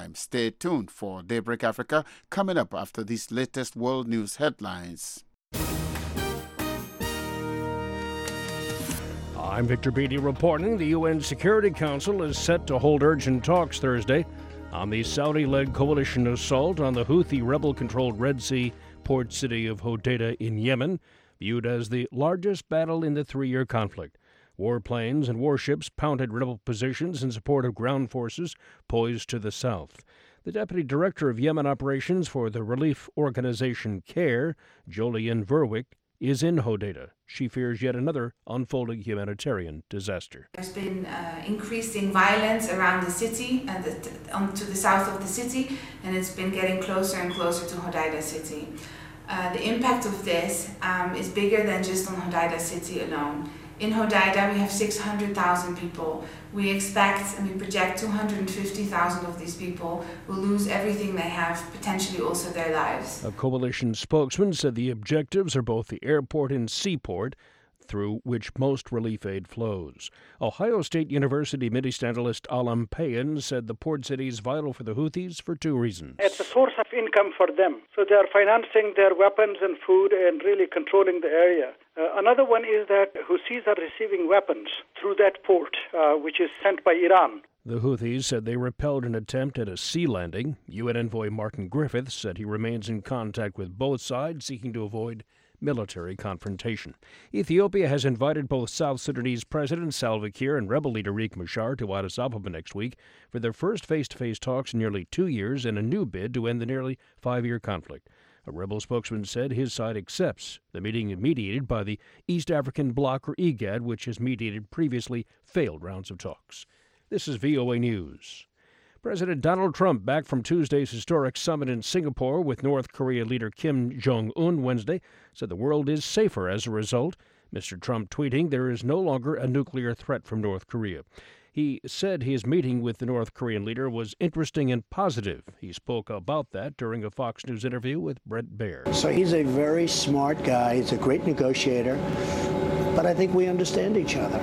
time. Stay tuned for Daybreak Africa coming up after these latest world news headlines. I'm Victor Beatty reporting. The UN Security Council is set to hold urgent talks Thursday on the Saudi-led coalition assault on the Houthi rebel-controlled Red Sea port city of Hodeidah in Yemen, viewed as the largest battle in the three-year conflict. Warplanes and warships pounded rebel positions in support of ground forces poised to the south. The deputy director of Yemen operations for the relief organization CARE, Jolien Verwick, is in Hodeidah. She fears yet another unfolding humanitarian disaster. There's been increasing violence around the city and to the south of the city, and it's been getting closer and closer to Hodeidah city. The impact of this is bigger than just on Hodeidah city alone. In Hodeidah, we have 600,000 people. We expect and we project 250,000 of these people will lose everything they have, potentially also their lives. A coalition spokesman said the objectives are both the airport and seaport, through which most relief aid flows. Ohio State University Middle East analyst Alam Payan said the port city is vital for the Houthis for two reasons. It's a source of income for them. So they are financing their weapons and food and really controlling the area. Another one is that Houthis are receiving weapons through that port, which is sent by Iran. The Houthis said they repelled an attempt at a sea landing. UN envoy Martin Griffiths said he remains in contact with both sides, seeking to avoid military confrontation. Ethiopia has invited both South Sudanese President Salva Kiir and rebel leader Riek Machar to Addis Ababa next week for their first face-to-face talks in nearly 2 years in a new bid to end the nearly 5-year conflict. A rebel spokesman said his side accepts the meeting mediated by the East African Bloc, or IGAD, which has mediated previously failed rounds of talks. This is VOA News. President Donald Trump back from Tuesday's historic summit in Singapore with North Korea leader Kim Jong-un Wednesday said the world is safer as a result. Mr. Trump tweeting there is no longer a nuclear threat from North Korea. He said his meeting with the North Korean leader was interesting and positive. He spoke about that during a Fox News interview with Brett Baer. So he's a very smart guy. He's a great negotiator. But I think we understand each other.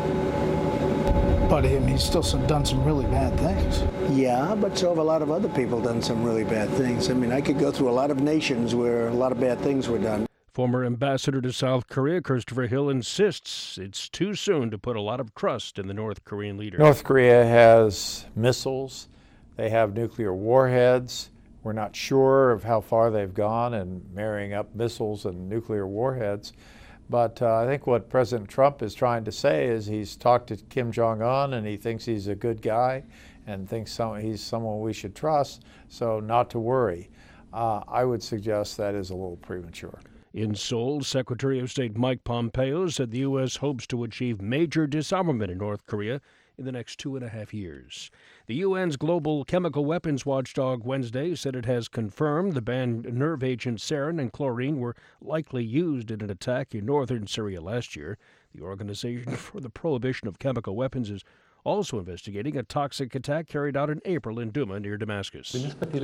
But he's still done some really bad things. Yeah, but so have a lot of other people done some really bad things. I mean, I could go through a lot of nations where a lot of bad things were done. Former ambassador to South Korea, Christopher Hill, insists it's too soon to put a lot of trust in the North Korean leader. North Korea has missiles. They have nuclear warheads. We're not sure of how far they've gone in marrying up missiles and nuclear warheads. But I think what President Trump is trying to say is he's talked to Kim Jong-un and he thinks he's a good guy and thinks he's someone we should trust, so not to worry. I would suggest that is a little premature. In Seoul, Secretary of State Mike Pompeo said the U.S. hopes to achieve major disarmament in North Korea in the next 2.5 years. The UN's global chemical weapons watchdog Wednesday said it has confirmed the banned nerve agents sarin and chlorine were likely used in an attack in northern Syria last year. The Organization for the Prohibition of Chemical Weapons is also investigating a toxic attack carried out in April in Douma near Damascus.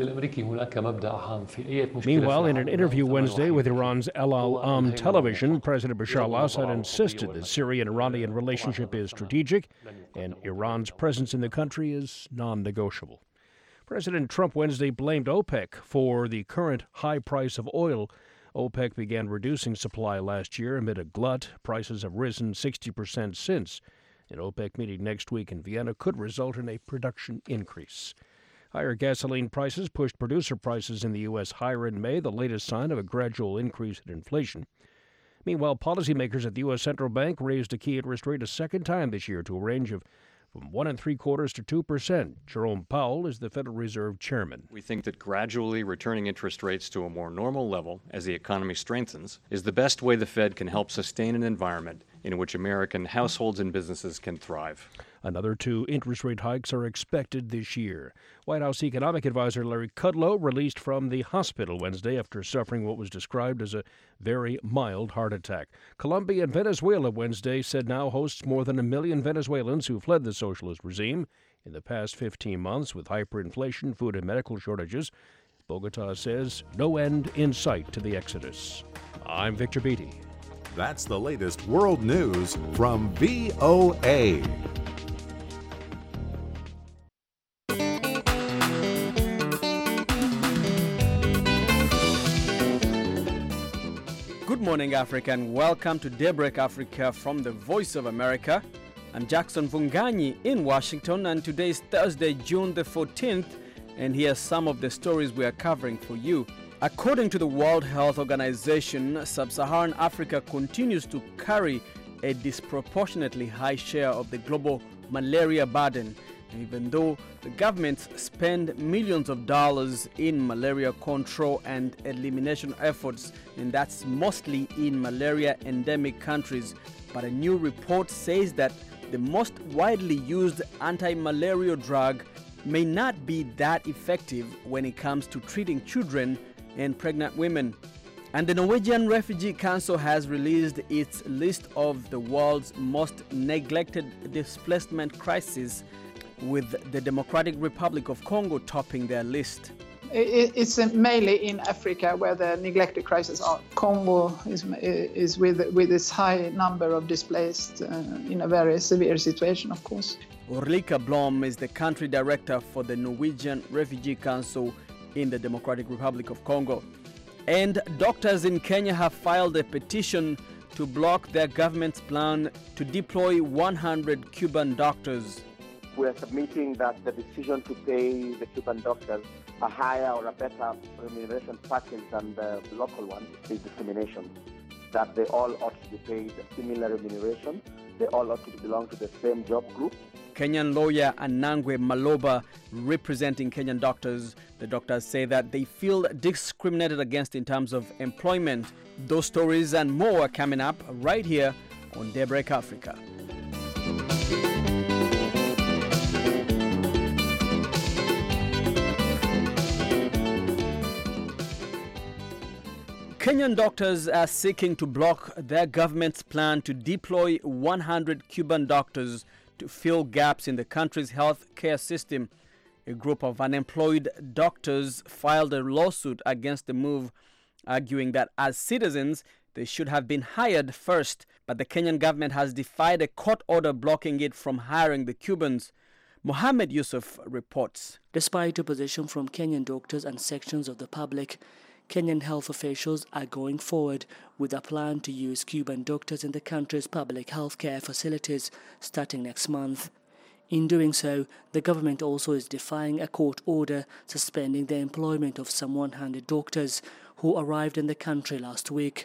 Meanwhile, in an interview Wednesday with Iran's El Al television, President Bashar al-Assad insisted the Syrian-Iranian relationship is strategic and Iran's presence in the country is non-negotiable. President Trump Wednesday blamed OPEC for the current high price of oil. OPEC began reducing supply last year amid a glut. Prices have risen 60% since. An OPEC meeting next week in Vienna could result in a production increase. Higher gasoline prices pushed producer prices in the U.S. higher in May, the latest sign of a gradual increase in inflation. Meanwhile, policymakers at the U.S. Central Bank raised a key interest rate a second time this year to a range of from 1.75% to 2%. Jerome Powell is the Federal Reserve chairman. We think that gradually returning interest rates to a more normal level as the economy strengthens is the best way the Fed can help sustain an environment in which American households and businesses can thrive. Another 2 interest rate hikes are expected this year. White House economic advisor Larry Kudlow released from the hospital Wednesday after suffering what was described as a very mild heart attack. Colombia and Venezuela Wednesday said now hosts more than 1 million Venezuelans who fled the socialist regime in the past 15 months with hyperinflation, food and medical shortages. Bogota says no end in sight to the exodus. I'm Victor Beatty. That's the latest world news from VOA. Good morning, Africa, and welcome to Daybreak Africa from the Voice of America. I'm Jackson Vunganyi in Washington, and today is Thursday, June the 14th, and here are some of the stories we are covering for you. According to the World Health Organization, Sub-Saharan Africa continues to carry a disproportionately high share of the global malaria burden, even though the governments spend millions of dollars in malaria control and elimination efforts, and that's mostly in malaria endemic countries. But a new report says that the most widely used anti-malarial drug may not be that effective when it comes to treating children and pregnant women. And the Norwegian Refugee Council has released its list of the world's most neglected displacement crises, with the Democratic Republic of Congo topping their list. It's mainly in Africa where the neglected crises are. Congo is with its high number of displaced in a very severe situation, of course. Ulrika Blom is the country director for the Norwegian Refugee Council in the Democratic Republic of Congo. And doctors in Kenya have filed a petition to block their government's plan to deploy 100 Cuban doctors. We are submitting that the decision to pay the Cuban doctors a higher or a better remuneration package than the local one is discrimination. That they all ought to be paid similar remuneration. They all ought to belong to the same job group. Kenyan lawyer Anangwe Maloba, representing Kenyan doctors. The doctors say that they feel discriminated against in terms of employment. Those stories and more are coming up right here on Daybreak Africa. Kenyan doctors are seeking to block their government's plan to deploy 100 Cuban doctors to fill gaps in the country's health care system. A group of unemployed doctors filed a lawsuit against the move, arguing that as citizens, they should have been hired first, but the Kenyan government has defied a court order blocking it from hiring the Cubans. Mohammed Yusuf reports. Despite opposition from Kenyan doctors and sections of the public, Kenyan health officials are going forward with a plan to use Cuban doctors in the country's public health care facilities starting next month. In doing so, the government also is defying a court order suspending the employment of some 100 doctors who arrived in the country last week.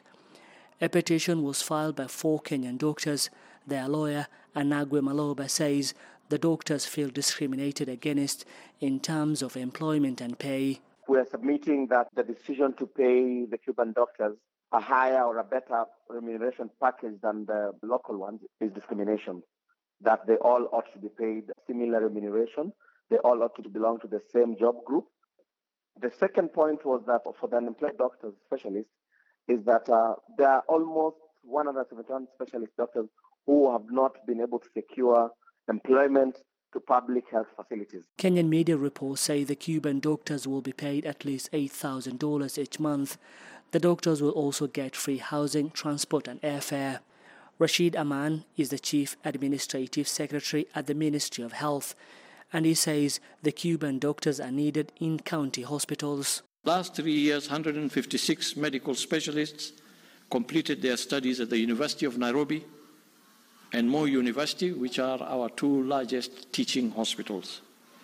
A petition was filed by 4 Kenyan doctors. Their lawyer, Anangwe Maloba, says the doctors feel discriminated against in terms of employment and pay. We are submitting that the decision to pay the Cuban doctors a higher or a better remuneration package than the local ones is discrimination. That they all ought to be paid similar remuneration. They all ought to belong to the same job group. The second point was that for the unemployed doctors, specialists, is that there are almost 171 specialist doctors who have not been able to secure employment to public health facilities. Kenyan media reports say the Cuban doctors will be paid at least $8,000 each month. The doctors will also get free housing, transport and airfare. Rashid Aman is the Chief Administrative Secretary at the Ministry of Health, and he says the Cuban doctors are needed in county hospitals. Last 3 years, 156 medical specialists completed their studies at the University of Nairobi and Moi University, which are our 2 largest teaching hospitals,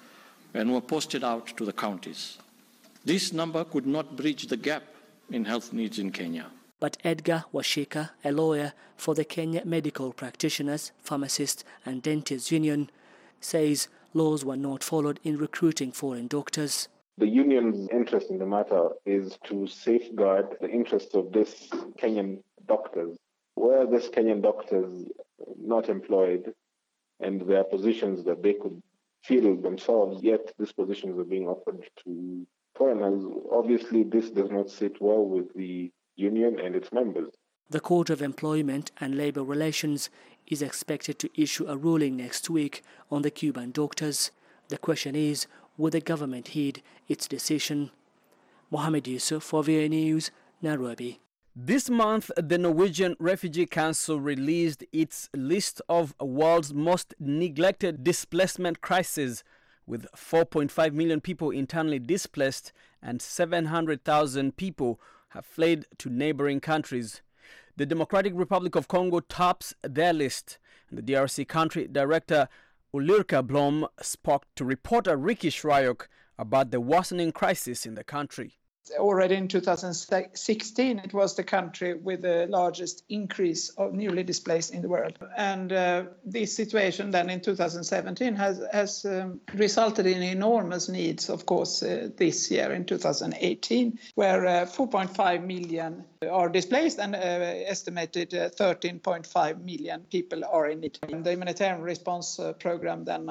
and were posted out to the counties. This number could not bridge the gap in health needs in Kenya. But Edgar Washika, a lawyer for the Kenya Medical Practitioners, Pharmacists and Dentists Union, says laws were not followed in recruiting foreign doctors. The union's interest in the matter is to safeguard the interests of these Kenyan doctors. Where these Kenyan doctors not employed and their positions that they could fill themselves, yet these positions are being offered to foreigners. Obviously, this does not sit well with the union and its members. The Court of Employment and Labor Relations is expected to issue a ruling next week on the Cuban doctors. The question is, will the government heed its decision? Mohammed Yusuf for VOA News, Nairobi. This month, the Norwegian Refugee Council released its list of world's most neglected displacement crises, with 4.5 million people internally displaced and 700,000 people have fled to neighboring countries. The Democratic Republic of Congo tops their list. And the DRC country director Ulrika Blom spoke to reporter Ricky Shryock about the worsening crisis in the country. Already in 2016, it was the country with the largest increase of newly displaced in the world. And this situation then in 2017 has resulted in enormous needs, of course, this year in 2018, where 4.5 million are displaced and estimated 13.5 million people are in need. And the humanitarian response program then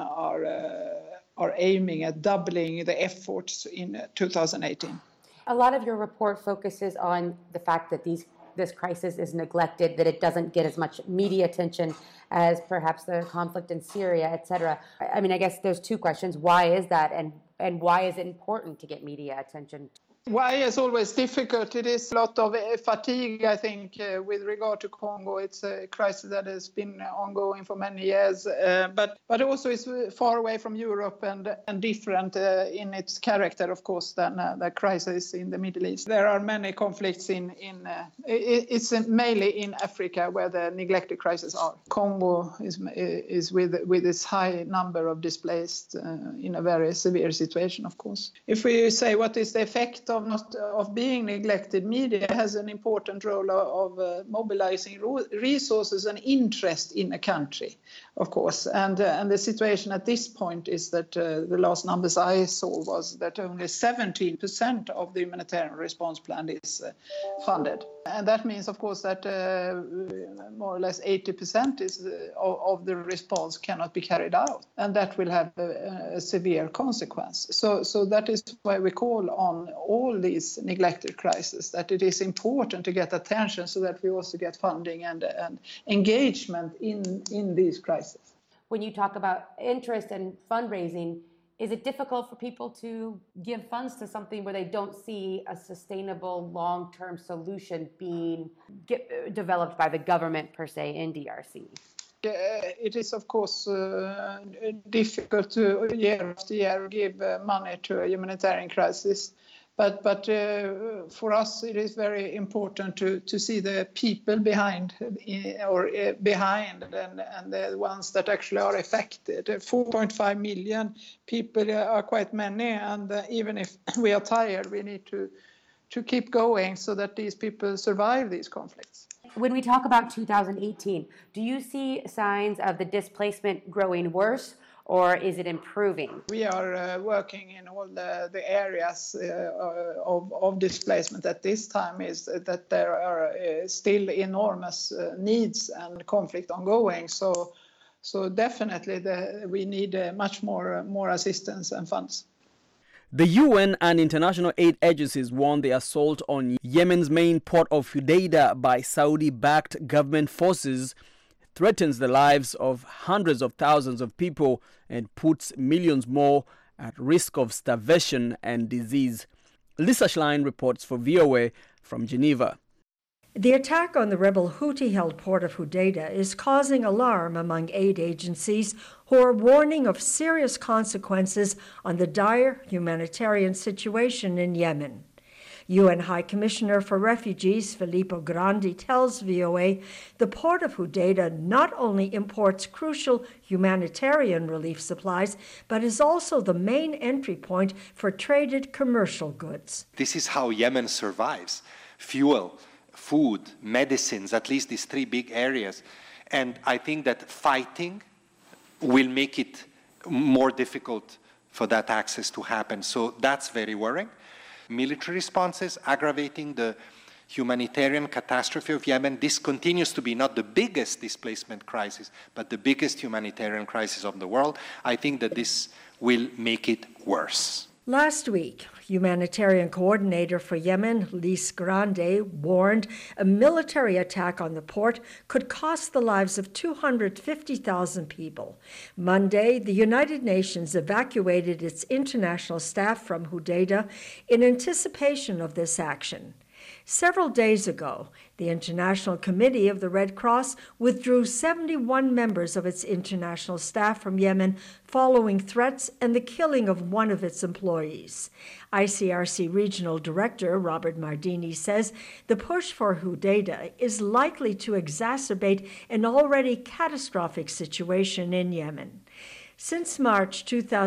are aiming at doubling the efforts in 2018. A lot of your report focuses on the fact that this crisis is neglected, that it doesn't get as much media attention as perhaps the conflict in Syria, et cetera. I mean, I guess there's two questions. Why is that? And why is it important to get media attention? Why is always difficult. It is a lot of fatigue, I think, with regard to Congo. It's a crisis that has been ongoing for many years, but also is far away from Europe and different in its character, of course, than the crisis in the Middle East. There are many conflicts it's mainly in Africa where the neglected crises are. Congo is with its high number of displaced in a very severe situation, of course. If we say what is the effect of being neglected, media has an important role of mobilizing resources and interest in a country, of course. And the situation at this point is that the last numbers I saw was that only 17% of the humanitarian response plan is funded. And that means, of course, that more or less 80% of the response cannot be carried out. And that will have a severe consequence. So that is why we call on all these neglected crises, that it is important to get attention so that we also get funding and engagement in these crises. When you talk about interest and fundraising, is it difficult for people to give funds to something where they don't see a sustainable long-term solution being developed by the government per se in DRC? It is, of course, difficult to year after year give money to a humanitarian crisis. But for us, it is very important to see the people behind and the ones that actually are affected. 4.5 million people are quite many, and even if we are tired, we need to keep going so that these people survive these conflicts. When we talk about 2018, do you see signs of the displacement growing worse, or is it improving? We are working in all the areas of displacement at this time, is that there are still enormous needs and conflict ongoing. So definitely we need much more assistance and funds. The UN and international aid agencies warned the assault on Yemen's main port of Hudaida by Saudi-backed government forces threatens the lives of hundreds of thousands of people and puts millions more at risk of starvation and disease. Lisa Schlein reports for VOA from Geneva. The attack on the rebel Houthi-held port of Hudaida is causing alarm among aid agencies who are warning of serious consequences on the dire humanitarian situation in Yemen. UN High Commissioner for Refugees Filippo Grandi tells VOA the port of Hudaida not only imports crucial humanitarian relief supplies, but is also the main entry point for traded commercial goods. This is how Yemen survives. Fuel, food, medicines, at least these three big areas. And I think that fighting will make it more difficult for that access to happen. So that's very worrying. Military responses aggravating the humanitarian catastrophe of Yemen. This continues to be not the biggest displacement crisis, but the biggest humanitarian crisis of the world. I think that this will make it worse. Last week, humanitarian coordinator for Yemen, Lise Grande, warned a military attack on the port could cost the lives of 250,000 people. Monday, the United Nations evacuated its international staff from Hudaida in anticipation of this action. Several days ago, the International Committee of the Red Cross withdrew 71 members of its international staff from Yemen following threats and the killing of one of its employees. ICRC Regional Director Robert Mardini says the push for Hudaydah is likely to exacerbate an already catastrophic situation in Yemen. Since March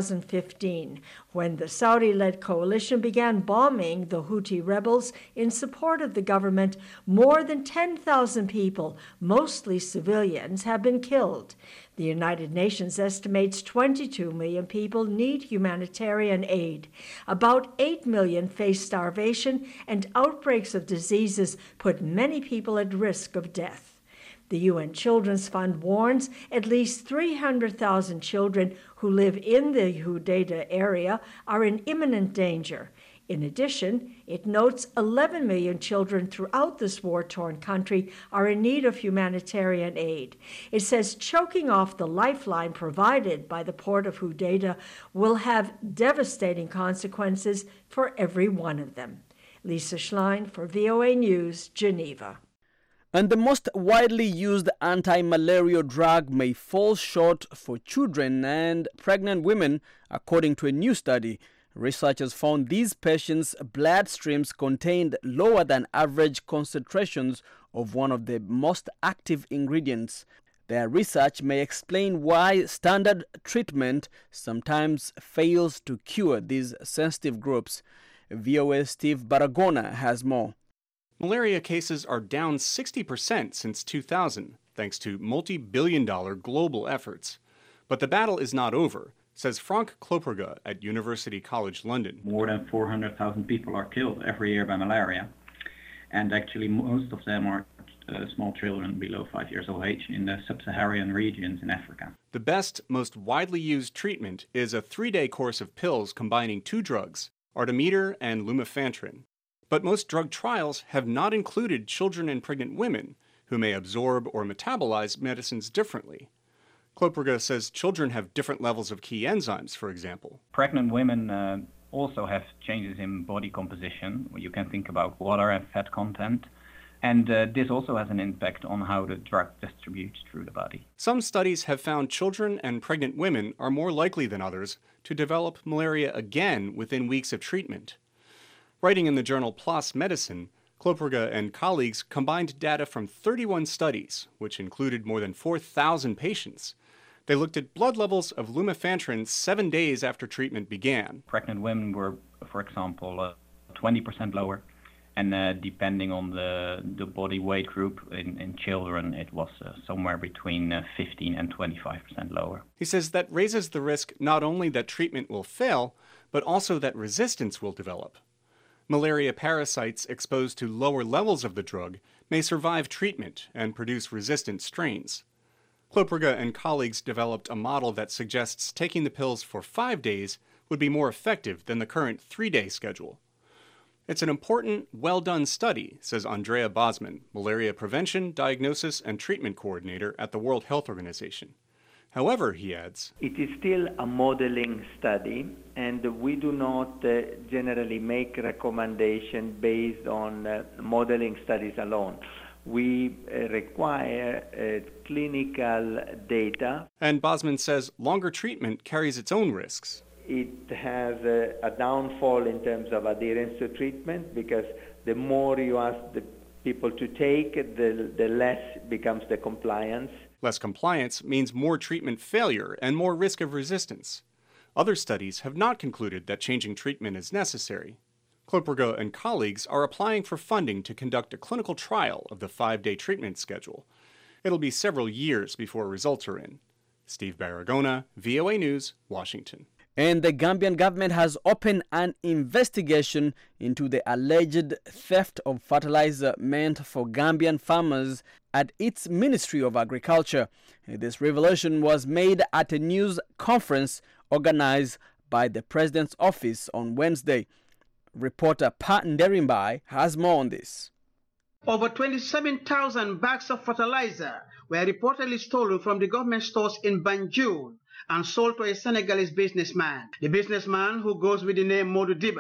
2015, when the Saudi-led coalition began bombing the Houthi rebels in support of the government, more than 10,000 people, mostly civilians, have been killed. The United Nations estimates 22 million people need humanitarian aid. About 8 million face starvation, and outbreaks of diseases put many people at risk of death. The UN Children's Fund warns at least 300,000 children who live in the Hudaydah area are in imminent danger. In addition, it notes 11 million children throughout this war-torn country are in need of humanitarian aid. It says choking off the lifeline provided by the port of Hudaydah will have devastating consequences for every one of them. Lisa Schlein for VOA News, Geneva. And the most widely used anti-malarial drug may fall short for children and pregnant women, according to a new study. Researchers found these patients' bloodstreams contained lower than average concentrations of one of the most active ingredients. Their research may explain why standard treatment sometimes fails to cure these sensitive groups. VOA Steve Baragona has more. Malaria cases are down 60% since 2000, thanks to multi-billion-dollar global efforts. But the battle is not over, says Frank Kloperga at University College London. More than 400,000 people are killed every year by malaria, and actually most of them are small children below 5 years of age in the sub-Saharan regions in Africa. The best, most widely used treatment is a 3-day course of pills combining 2 drugs, artemether and lumefantrine. But most drug trials have not included children and pregnant women who may absorb or metabolize medicines differently. Kloperga says children have different levels of key enzymes, for example. Pregnant women also have changes in body composition. You can think about water and fat content. And this also has an impact on how the drug distributes through the body. Some studies have found children and pregnant women are more likely than others to develop malaria again within weeks of treatment. Writing in the journal PLOS Medicine, Kloperga and colleagues combined data from 31 studies, which included more than 4,000 patients. They looked at blood levels of lumefantrine 7 days after treatment began. Pregnant women were, for example, 20% lower, and depending on the body weight group in children, it was somewhere between 15 and 25% lower. He says that raises the risk not only that treatment will fail, but also that resistance will develop. Malaria parasites exposed to lower levels of the drug may survive treatment and produce resistant strains. Kloperga and colleagues developed a model that suggests taking the pills for 5 days would be more effective than the current 3-day schedule. It's an important, well-done study, says Andrea Bosman, Malaria Prevention, Diagnosis, and Treatment Coordinator at the World Health Organization. However, he adds, it is still a modeling study, and we do not generally make recommendations based on modeling studies alone. We require clinical data. And Bosman says longer treatment carries its own risks. It has a downfall in terms of adherence to treatment, because the more you ask the people to take, the less becomes the compliance. Less compliance means more treatment failure and more risk of resistance. Other studies have not concluded that changing treatment is necessary. Kloperga and colleagues are applying for funding to conduct a clinical trial of the 5-day treatment schedule. It'll be several years before results are in. Steve Baragona, VOA News, Washington. And the Gambian government has opened an investigation into the alleged theft of fertilizer meant for Gambian farmers at its Ministry of Agriculture. This revelation was made at a news conference organized by the President's office on Wednesday. Reporter Pat Nderimbai has more on this. Over 27,000 bags of fertilizer were reportedly stolen from the government stores in Banjul and sold to a Senegalese businessman. The businessman, who goes with the name Modou Diba,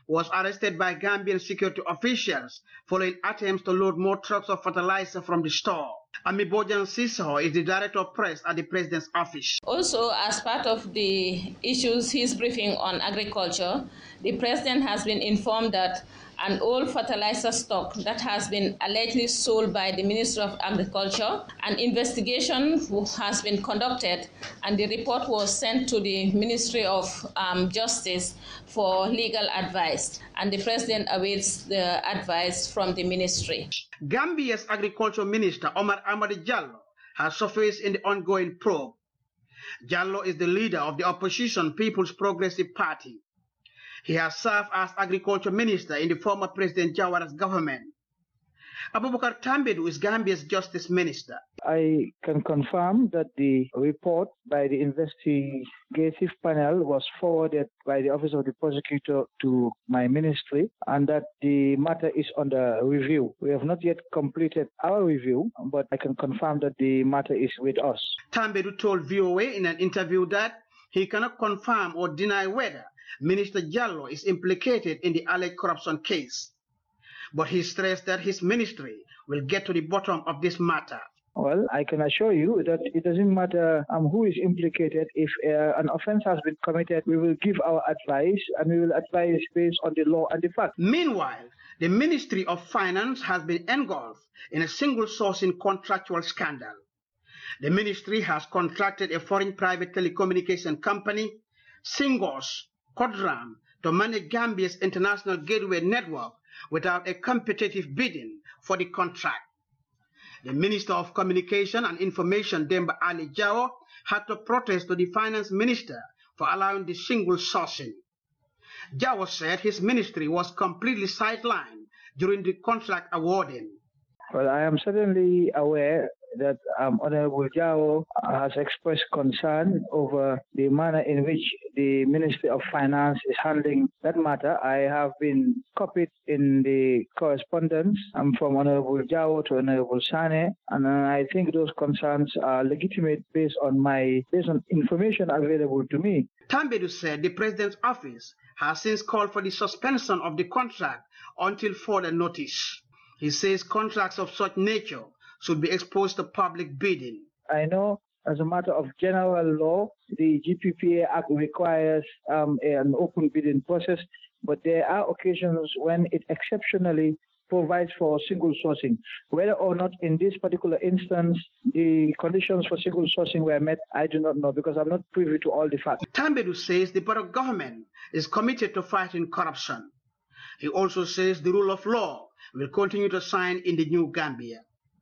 was arrested by Gambian security officials following attempts to load more trucks of fertilizer from the store. Ami Bojan Siso is the director of press at the president's office. Also, as part of the issues he's briefing on agriculture, the president has been informed that an old fertilizer stock that has been allegedly sold by the Ministry of Agriculture, an investigation has been conducted and the report was sent to the Ministry of Justice for legal advice, and the president awaits the advice from the ministry. Gambia's agriculture minister Omar Amadi Jallo has surfaced in the ongoing probe. Jallo is the leader of the opposition People's Progressive Party. He has served as agriculture minister in the former President Jawara's government. Abubakar Tambedu is Gambia's justice minister. I can confirm that the report by the investigative panel was forwarded by the Office of the Prosecutor to my ministry and that the matter is under review. We have not yet completed our review, but I can confirm that the matter is with us. Tambedu told VOA in an interview that he cannot confirm or deny whether Minister Jallo is implicated in the alleged corruption case. But he stressed that his ministry will get to the bottom of this matter. Well, I can assure you that it doesn't matter who is implicated. If an offense has been committed, we will give our advice, and we will advise based on the law and the facts. Meanwhile, the Ministry of Finance has been engulfed in a single sourcing contractual scandal. The ministry has contracted a foreign private telecommunication company, Singos Codram, to manage Gambia's international gateway network without a competitive bidding for the contract. The Minister of Communication and Information, Demba Ali Jawo, had to protest to the Finance Minister for allowing the single sourcing. Jawo said his ministry was completely sidelined during the contract awarding. Well, I am certainly aware that Honorable Jawo has expressed concern over the manner in which the Ministry of Finance is handling that matter. I have been copied in the correspondence from Honorable Jawo to Honorable Sane, and I think those concerns are legitimate based on information available to me. Tambedu said the President's office has since called for the suspension of the contract until further notice. He says contracts of such nature should be exposed to public bidding. I know as a matter of general law, the GPPA Act requires an open bidding process, but there are occasions when it exceptionally provides for single sourcing. Whether or not in this particular instance the conditions for single sourcing were met, I do not know because I'm not privy to all the facts. Tambedu says the Borough government is committed to fighting corruption. He also says the rule of law will continue to shine in the new Gambia.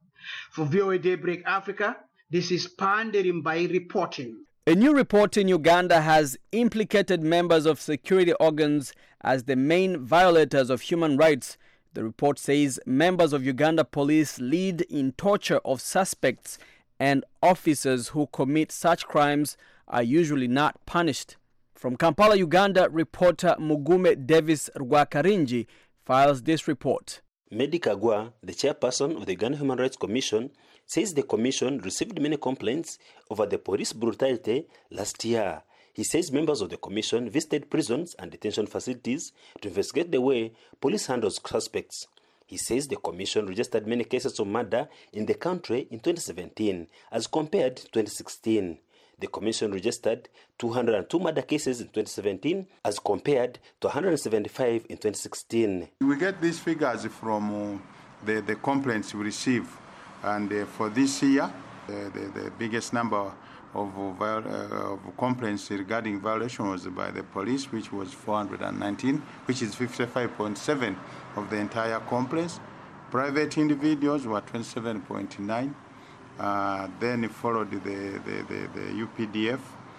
For VOA Daybreak Africa, this is Pandering by reporting. A new report in Uganda has implicated members of security organs as the main violators of human rights. The report says members of Uganda police lead in torture of suspects and officers who commit such crimes are usually not punished. From Kampala, Uganda, reporter Mugume Davis Rwakarinji files this report. Medi Kagwa, the chairperson of the Uganda Human Rights Commission, says the commission received many complaints over the police brutality last year. He says members of the commission visited prisons and detention facilities to investigate the way police handles suspects. He says the commission registered many cases of murder in the country in 2017 as compared to 2016. The commission registered 202 murder cases in 2017 as compared to 175 in 2016. We get these figures from the complaints we receive, and for this year, the biggest number of complaints regarding violation was by the police, which was 419, which is 55.7% of the entire complaints. Private individuals were 27.9%. Then it followed the UPDF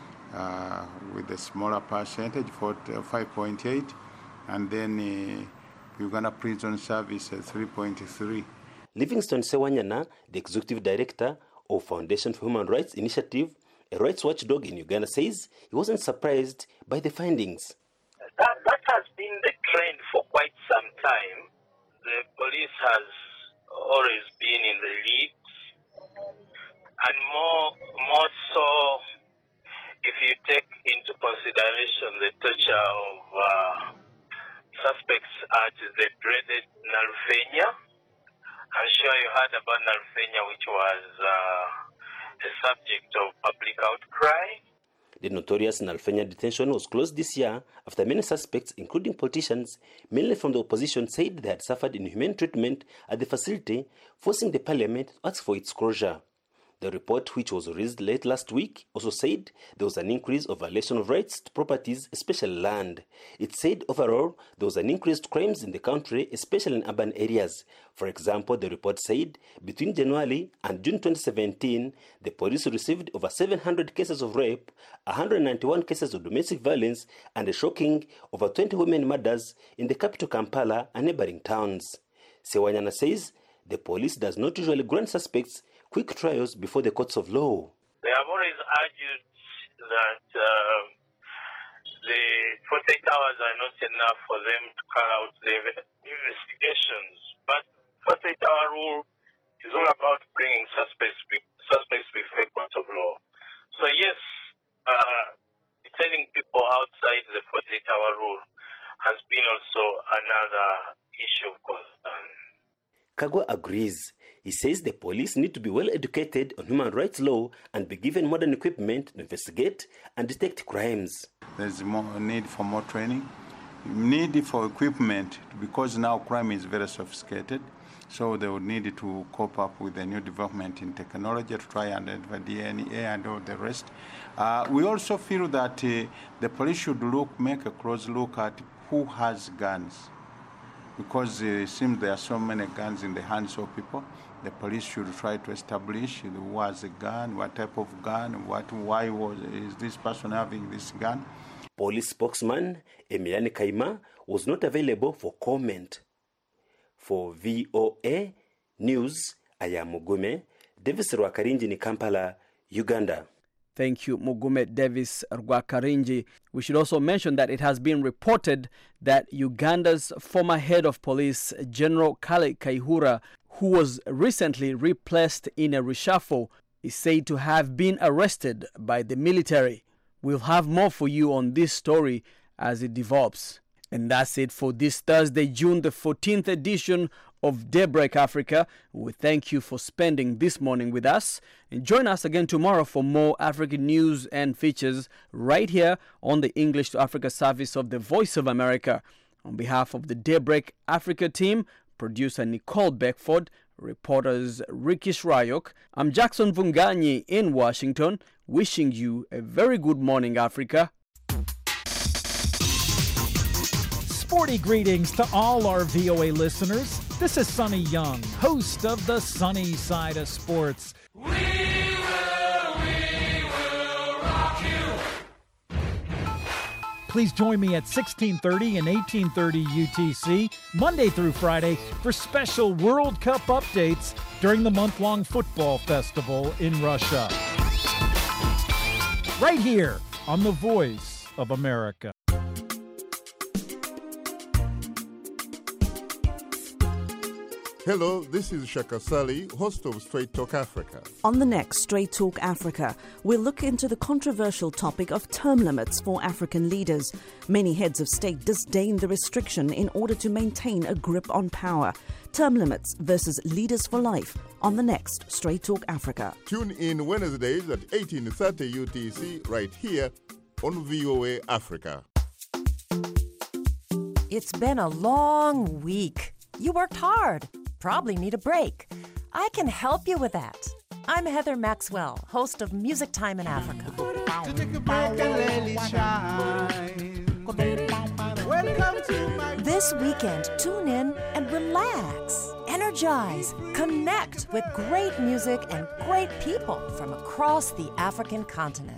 with a smaller percentage, 5.8%, and then Uganda Prison Service at 3.3%. Livingston Sewanyana, the executive director of Foundation for Human Rights Initiative, a rights watchdog in Uganda, says he wasn't surprised by the findings. That has been the trend for quite some time. The police has always been in the lead. And more so, if you take into consideration the torture of suspects at the dreaded Nalfenia. I'm sure you heard about Nalfenia, which was the subject of public outcry. The notorious Nalfenia detention was closed this year after many suspects, including politicians, mainly from the opposition, said they had suffered inhumane treatment at the facility, forcing the parliament to ask for its closure. The report, which was released late last week, also said there was an increase of violation of rights to properties, especially land. It said overall there was an increase to crimes in the country, especially in urban areas. For example, the report said between January and June 2017, the police received over 700 cases of rape, 191 cases of domestic violence, and a shocking over 20 women murders in the capital Kampala and neighboring towns. Sewanyana says the police does not usually grant suspects quick trials before the courts of law. They have always argued that the 48 hours are not enough for them to carry out the investigations. But 48-hour rule is all about bringing suspects before a court of law. So yes, detaining people outside the 48-hour rule has been also another issue of concern. Kagwa agrees. He says the police need to be well educated on human rights law and be given modern equipment to investigate and detect crimes. There's more need for more training, need for equipment, because now crime is very sophisticated. So they would need to cope up with the new development in technology to try and identify DNA and all the rest. We also feel that the police should make a close look at who has guns, because it seems there are so many guns in the hands of people. The police should try to establish who has a gun, what type of gun, why is this person having this gun. Police spokesman Emiliani Kaima was not available for comment. For VOA News, I am Mugume Davis Rwakarinji in Kampala, Uganda. Thank you, Mugume Davis Rwakarinji. We should also mention that it has been reported that Uganda's former head of police, General Kale Kaihura, who was recently replaced in a reshuffle, is said to have been arrested by the military. We'll have more for you on this story as it develops. And that's it for this Thursday, June the 14th edition of Daybreak Africa. We thank you for spending this morning with us. And join us again tomorrow for more African news and features right here on the English to Africa service of the Voice of America. On behalf of the Daybreak Africa team, producer Nicole Beckford, reporters Rikish Rayok, I'm Jackson Vunganyi in Washington, wishing you a very good morning, Africa. Sporty greetings to all our VOA listeners. This is Sonny Young, host of the Sunny Side of Sports. We will rock you. Please join me at 1630 and 1830 UTC, Monday through Friday, for special World Cup updates during the month-long football festival in Russia. Right here on the Voice of America. Hello, this is Shaka Sali, host of Straight Talk Africa. On the next Straight Talk Africa, we'll look into the controversial topic of term limits for African leaders. Many heads of state disdain the restriction in order to maintain a grip on power. Term limits versus leaders for life on the next Straight Talk Africa. Tune in Wednesdays at 18:30 UTC right here on VOA Africa. It's been a long week. You worked hard. Probably need a break. I can help you with that. I'm Heather Maxwell, host of Music Time in Africa. This weekend, tune in and relax, energize, connect with great music and great people from across the African continent.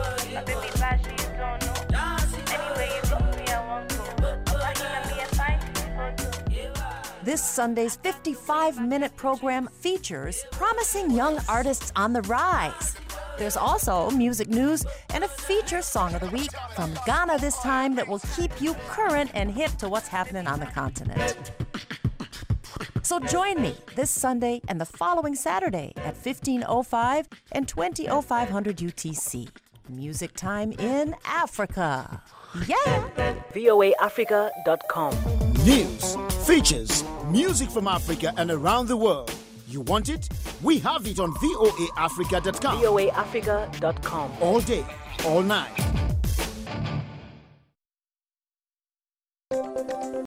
This Sunday's 55-minute program features promising young artists on the rise. There's also music news and a feature song of the week from Ghana this time that will keep you current and hip to what's happening on the continent. So join me this Sunday and the following Saturday at 15:05 and 20:0500 UTC. Music Time in Africa. Yeah. voaafrica.com. News, features, music from Africa and around the world. You want it? We have it on voaafrica.com. voaafrica.com. All day, all night.